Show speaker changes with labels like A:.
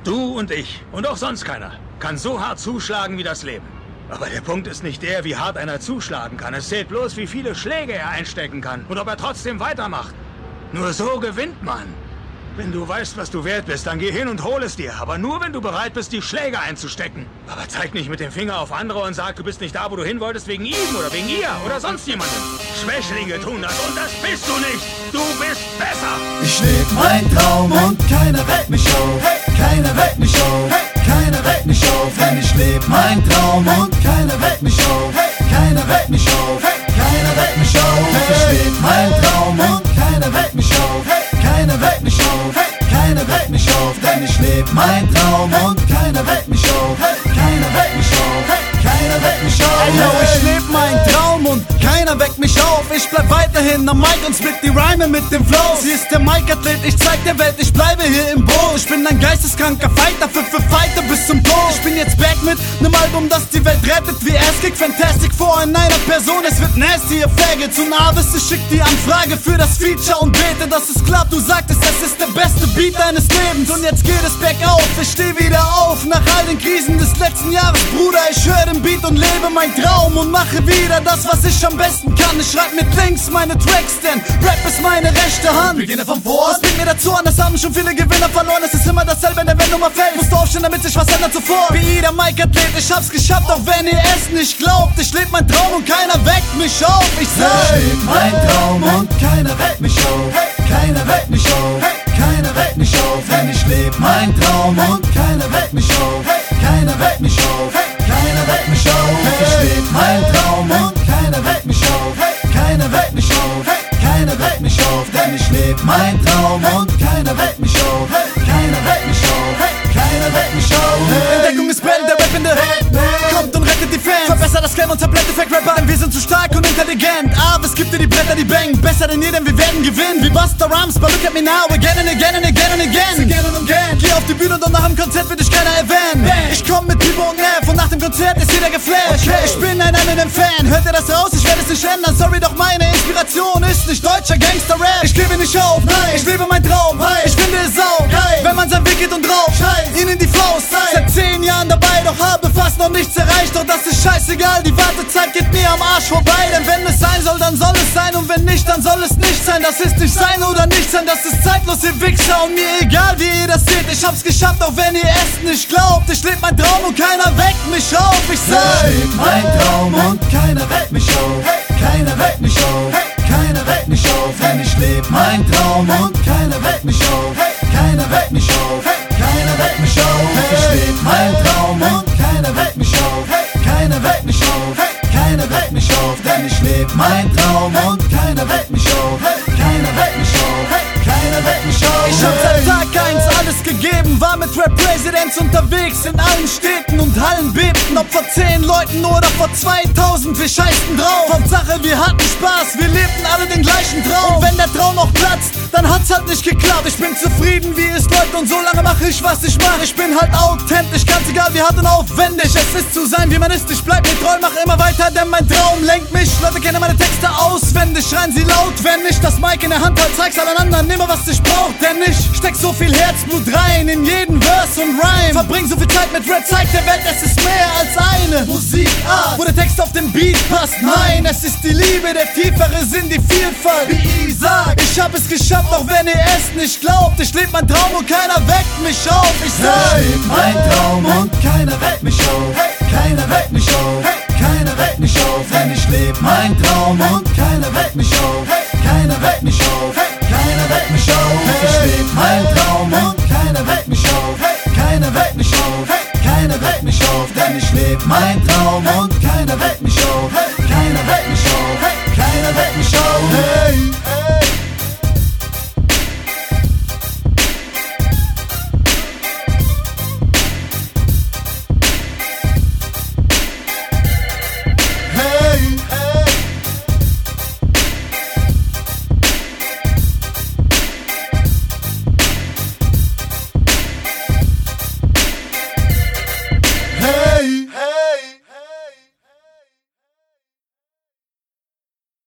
A: Du und ich und auch sonst keiner kann so hart zuschlagen wie das Leben. Aber der Punkt ist nicht der, wie hart einer zuschlagen kann. Es zählt bloß, wie viele Schläge er einstecken kann und ob er trotzdem weitermacht. Nur so gewinnt man. Wenn du weißt, was du wert bist, dann geh hin und hol es dir. Aber nur, wenn du bereit bist, die Schläge einzustecken. Aber zeig nicht mit dem Finger auf andere und sag, du bist nicht da, wo du hin wolltest, wegen ihm oder wegen ihr oder sonst jemandem. Schwächlinge tun das und das bist du nicht. Du bist besser.
B: Ich leb mein Traum und keiner weckt mich auf. Keiner weckt mich auf. Keiner weckt mich auf. Denn ich leb mein Traum und keiner weckt mich auf. Keiner weckt mich auf. Keiner weckt mich auf. Ich leb mein Traum und keiner weckt mich auf. Keiner weckt mich auf, keiner weckt mich auf, denn ich leb mein Traum und keiner weckt mich auf, keiner weckt mich auf, keiner weckt mich auf. Hey yo, ich leb mein Traum und keiner weckt mich auf. Ich bleib weiterhin am Mic und split die Rhyme mit dem Flow. Sie ist der Mic-Athlet, ich zeig der Welt, ich bleibe hier im Boot. Ich bin ein geisteskranker Fighter, für Fighter bis zum Tod. Ich bin jetzt back mit nem Album, das die Welt rettet wie Ass-Kick Fantastic vor in einer Person. Es wird nasty, ihr Faggots und Avis, ich schick die Anfrage für das Feature und bete, dass es klappt. Du sagtest, es ist der beste Beat deines Lebens und jetzt geht es bergauf. Ich steh wieder auf nach all den Krisen des letzten Jahres, Bruder. Ich höre den Beat und lebe mein Traum und mache wieder das, was ich am besten kann. Ich schreib mit links meine Tracks, denn Rap ist meine rechte Hand. Beginne vom Vor. Was bringt mir dazu an? Das haben schon viele Gewinner verloren. Es ist immer dasselbe, wenn der Wendnummer fällt. Musst du aufstehen, damit sich was ändert zuvor. Wie jeder Mic-Athlet, ich hab's geschafft, auch wenn ihr es nicht glaubt. Ich leb mein Traum und keiner weckt mich auf. Ich sag, ich leb mein Traum und keiner weckt mich auf. Keiner weckt mich auf. Keiner weckt mich auf, denn ich leb mein Traum und keiner weckt mich auf. Keiner weckt mich auf. Keiner weckt mich auf. Ich leb mein Traum und keiner weckt mich auf. Keiner weckt mich auf. Keiner weckt mich auf, denn ich leb mein Traum und keiner weckt mich auf. Keiner weckt mich auf. Keiner weckt mich auf. Entdeckung ist Ben, der Rappende kommt und rettet die Fans. Verbessert das Game und zerplätte Fake-Rapper, denn wir sind zu stark und intelligent. Aber es gibt dir die Bretter, die bang. Besser denn je, denn wir werden gewinnen. Wie Busta Rhymes, but look at me now, again and again and again and again. Again und again. Geh auf die Bühne und nach dem Konzert wird dich keiner erwähnen. Ich komm mit Pipo und Neff und nach dem Konzert ist jeder geflasht. Okay. Ich bin ein Eminem-Fan, hört ihr das raus? Ich werde es nicht ändern. Sorry, doch meine Inspiration ist nicht deutscher Gangster-Rap. Ich gebe nicht auf, nein, ich lebe mein Traum. Ich finde es sau geil, wenn man sein Weg geht und drauf scheißt. Ihnen die Faust zeigt. Seit 10 Jahren dabei, doch habe fast noch nichts erreicht. Doch das ist scheißegal, die Wartezeit geht mir am Arsch vorbei. Denn wenn es sein soll, dann soll es sein. Und wenn nicht, dann soll es nicht sein. Das ist nicht sein oder nicht sein, das ist zeitlos, ihr Wichser. Und mir egal, wie ihr das seht, ich hab's geschafft, auch wenn ihr es nicht glaubt. Ich leb mein Traum und keiner weckt mich auf. Ich sag, ich leb mein Traum und keiner weckt mich auf. Keiner weckt mich auf. Keiner weckt mich auf, denn ich leb mein Traum und keiner weckt mich auf. Keiner weckt mich auf. Keiner weckt mich auf. Ich leb mein Traum und keiner weckt mich auf. Keiner weckt mich auf. Keiner weckt mich auf, denn ich leb mein Traum und keiner weckt mich auf. Keiner weckt mich auf. Keiner weckt mich auf. Ich hab seit Tag 1 alles gegeben, war mit Rap Presidents unterwegs in allen Städten und Hallen bebten. Ob vor 10 Leuten oder vor 2000, wir scheißen drauf. Hauptsache wir hatten Spaß, wir lebten alle den gleichen Traum. Und wenn der Traum noch platzt, dann hat's halt nicht geklappt. Ich bin zufrieden, wie es läuft und so lange mache ich, was ich mache. Ich bin halt authentisch, ganz egal wie hart und aufwendig es ist zu sein, wie man ist. Ich bleib mir treu, mach immer weiter, denn mein Traum lenkt mich. Leute kennen meine Texte auswendig, schreien sie laut, wenn ich das Mic in der Hand halt, zeig's allen anderen, nehme was ich brauch. Denn ich steck so viel Herzblut rein in jeden Verse und Rhyme. Verbring so viel Zeit mit Rap, zeig der Welt, es ist mehr als eine Musikart, wo der Text auf den Beat passt. Nein, es ist die Liebe, der tiefere Sinn, die Vielfalt. Wie ich sag, ich hab es geschafft, auch wenn ihr es nicht glaubt. Ich leb mein Traum und keiner weckt mich auf. Ich sag, ich leb mein Traum und keiner weckt mich auf. Keiner weckt mich auf. Keiner weckt mich auf, denn ich leb mein Traum und keiner weckt mich auf. Keiner weckt mich auf.